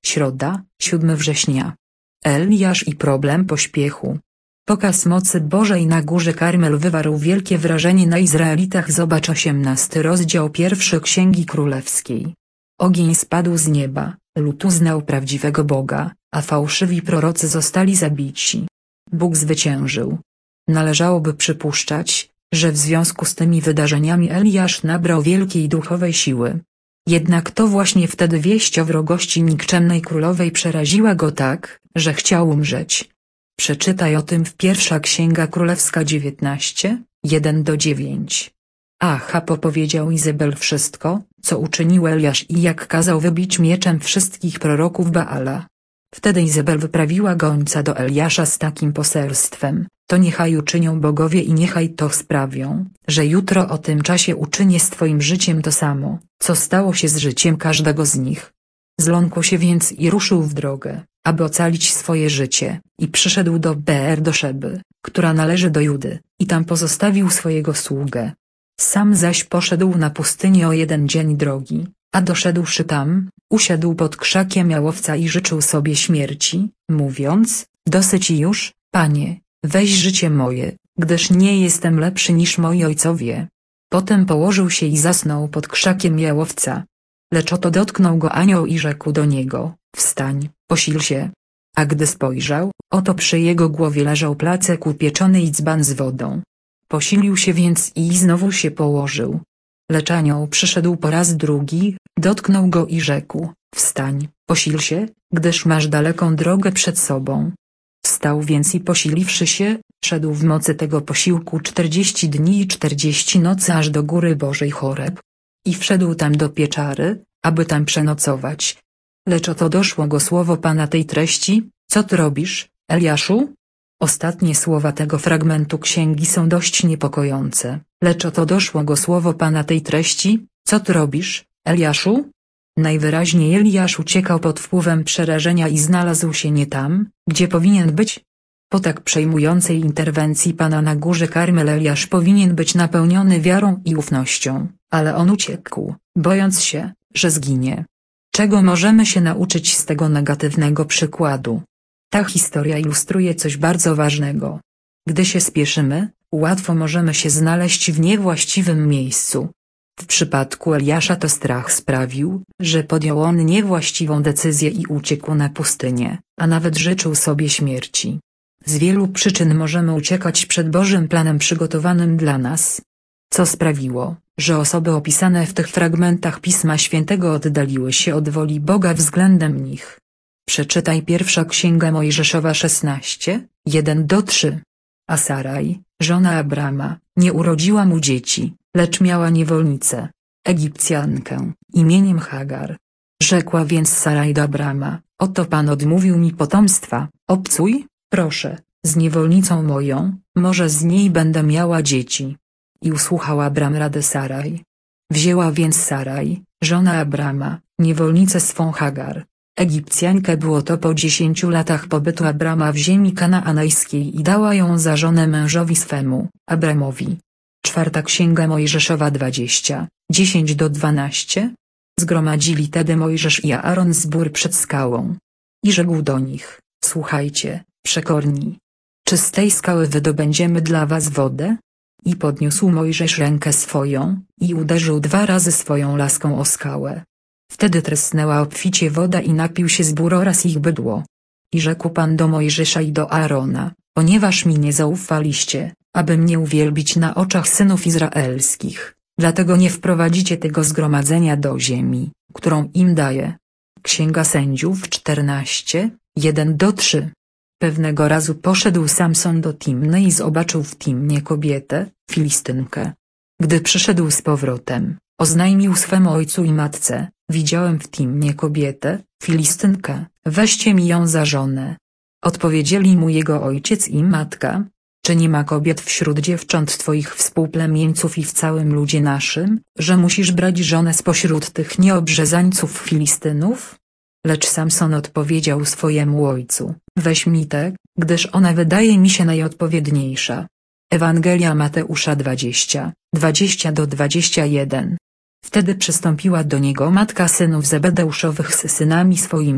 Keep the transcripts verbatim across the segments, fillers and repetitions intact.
Środa, siódmego września. Eliasz i problem pośpiechu. Pokaz mocy Bożej na górze Karmel wywarł wielkie wrażenie na Izraelitach. Zobacz osiemnasty rozdział pierwszy Księgi Królewskiej. Ogień spadł z nieba, lud uznał prawdziwego Boga, a fałszywi prorocy zostali zabici. Bóg zwyciężył. Należałoby przypuszczać, że w związku z tymi wydarzeniami Eliasz nabrał wielkiej duchowej siły. Jednak to właśnie wtedy wieść o wrogości nikczemnej królowej przeraziła go tak, że chciał umrzeć. Przeczytaj o tym w pierwsza Księga Królewska dziewiętnaście, jeden do dziewięciu. Achab opowiedział Izabel wszystko, co uczynił Eliasz i jak kazał wybić mieczem wszystkich proroków Baala. Wtedy Izabel wyprawiła gońca do Eliasza z takim poselstwem: to niechaj uczynią bogowie i niechaj to sprawią, że jutro o tym czasie uczynię z twoim życiem to samo, co stało się z życiem każdego z nich. Zląkł się więc i ruszył w drogę, aby ocalić swoje życie, i przyszedł do Beer do Szeby, która należy do Judy, i tam pozostawił swojego sługę. Sam zaś poszedł na pustynię o jeden dzień drogi, a doszedłszy tam, usiadł pod krzakiem jałowca i życzył sobie śmierci, mówiąc: dosyć już, Panie, weź życie moje, gdyż nie jestem lepszy niż moi ojcowie. Potem położył się i zasnął pod krzakiem jałowca. Lecz oto dotknął go anioł i rzekł do niego: wstań, posil się. A gdy spojrzał, oto przy jego głowie leżał placek upieczony i dzban z wodą. Posilił się więc i znowu się położył. Lecz anioł przyszedł po raz drugi, dotknął go i rzekł: wstań, posil się, gdyż masz daleką drogę przed sobą. Wstał więc i posiliwszy się, szedł w mocy tego posiłku czterdzieści dni i czterdzieści nocy aż do góry Bożej Choreb. I wszedł tam do pieczary, aby tam przenocować. Lecz oto doszło go słowo Pana tej treści: co ty robisz, Eliaszu? Ostatnie słowa tego fragmentu księgi są dość niepokojące. Lecz oto doszło go słowo Pana tej treści: co ty robisz, Eliaszu? Najwyraźniej Eliasz uciekał pod wpływem przerażenia i znalazł się nie tam, gdzie powinien być. Po tak przejmującej interwencji Pana na górze Karmel Eliasz powinien być napełniony wiarą i ufnością, ale on uciekł, bojąc się, że zginie. Czego możemy się nauczyć z tego negatywnego przykładu? Ta historia ilustruje coś bardzo ważnego. Gdy się spieszymy, łatwo możemy się znaleźć w niewłaściwym miejscu. W przypadku Eliasza to strach sprawił, że podjął on niewłaściwą decyzję i uciekł na pustynię, a nawet życzył sobie śmierci. Z wielu przyczyn możemy uciekać przed Bożym planem przygotowanym dla nas. Co sprawiło, że osoby opisane w tych fragmentach Pisma Świętego oddaliły się od woli Boga względem nich? Przeczytaj pierwsza Księga Mojżeszowa szesnaście, jeden do trzech. A Saraj, żona Abrama, nie urodziła mu dzieci, lecz miała niewolnicę, Egipcjankę, imieniem Hagar. Rzekła więc Saraj do Abrama: oto Pan odmówił mi potomstwa, obcuj, proszę, z niewolnicą moją, może z niej będę miała dzieci. I usłuchał Abram rady Saraj. Wzięła więc Saraj, żona Abrama, niewolnicę swą Hagar, Egipcjankę. Było to po dziesięciu latach pobytu Abrama w ziemi kanaanejskiej i dała ją za żonę mężowi swemu, Abramowi. Czwarta Księga Mojżeszowa dwadzieścia, dziesięć do dwunastu. Zgromadzili tedy Mojżesz i Aaron zbór przed skałą. I rzekł do nich: słuchajcie, przekorni. Czy z tej skały wydobędziemy dla was wodę? I podniósł Mojżesz rękę swoją, i uderzył dwa razy swoją laską o skałę. Wtedy trysnęła obficie woda i napił się zbór oraz ich bydło. I rzekł Pan do Mojżesza i do Aarona: ponieważ mi nie zaufaliście, aby mnie uwielbić na oczach synów izraelskich, dlatego nie wprowadzicie tego zgromadzenia do ziemi, którą im daję. Księga Sędziów czternaście, jeden do trzech. Pewnego razu poszedł Samson do Timny i zobaczył w Timnie kobietę, Filistynkę. Gdy przyszedł z powrotem, oznajmił swemu ojcu i matce: widziałem w Timnie kobietę, Filistynkę, weźcie mi ją za żonę. Odpowiedzieli mu jego ojciec i matka: czy nie ma kobiet wśród dziewcząt twoich współplemieńców i w całym ludzie naszym, że musisz brać żonę spośród tych nieobrzezańców Filistynów? Lecz Samson odpowiedział swojemu ojcu: weź mi tę, gdyż ona wydaje mi się najodpowiedniejsza. Ewangelia Mateusza dwadzieścia, dwadzieścia do dwudziestu jeden. Wtedy przystąpiła do niego matka synów Zebedeuszowych z synami swoimi,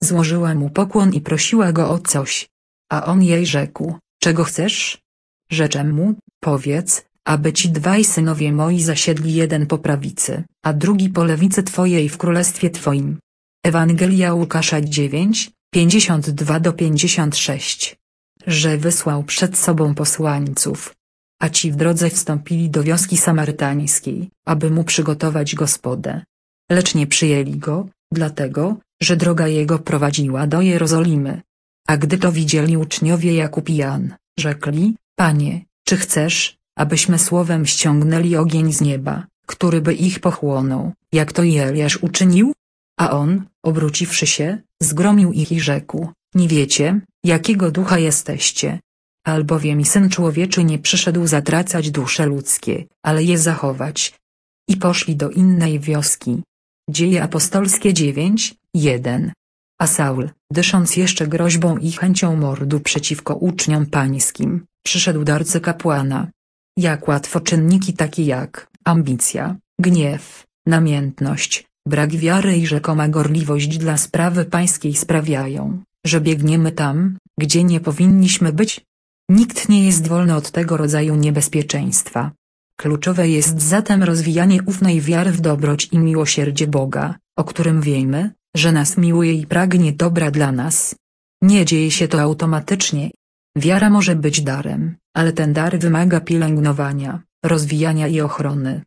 Złożyła mu pokłon i prosiła go o coś. A on jej rzekł: czego chcesz? Rzecze mu: powiedz, aby ci dwaj synowie moi zasiedli jeden po prawicy, a drugi po lewicy twojej w królestwie twoim. Ewangelia Łukasza dziewięć, pięćdziesiąt dwa do pięćdziesiąt sześć. Że wysłał przed sobą posłańców, a ci w drodze wstąpili do wioski samarytańskiej, aby mu przygotować gospodę. Lecz nie przyjęli go, dlatego, że droga jego prowadziła do Jerozolimy. A gdy to widzieli uczniowie Jakub i Jan, rzekli: Panie, czy chcesz, abyśmy słowem ściągnęli ogień z nieba, który by ich pochłonął, jak to i Eliasz uczynił? A on, obróciwszy się, zgromił ich i rzekł: nie wiecie, jakiego ducha jesteście. Albowiem i Syn Człowieczy nie przyszedł zatracać dusze ludzkie, ale je zachować. I poszli do innej wioski. Dzieje apostolskie dziewięć, jeden. A Saul, dysząc jeszcze groźbą i chęcią mordu przeciwko uczniom pańskim, przyszedł do arcykapłana. Jak łatwo czynniki takie jak ambicja, gniew, namiętność, brak wiary i rzekoma gorliwość dla sprawy pańskiej sprawiają, że biegniemy tam, gdzie nie powinniśmy być. Nikt nie jest wolny od tego rodzaju niebezpieczeństwa. Kluczowe jest zatem rozwijanie ufnej wiary w dobroć i miłosierdzie Boga, o którym wiemy, że nas miłuje i pragnie dobra dla nas. Nie dzieje się to automatycznie. Wiara może być darem, ale ten dar wymaga pielęgnowania, rozwijania i ochrony.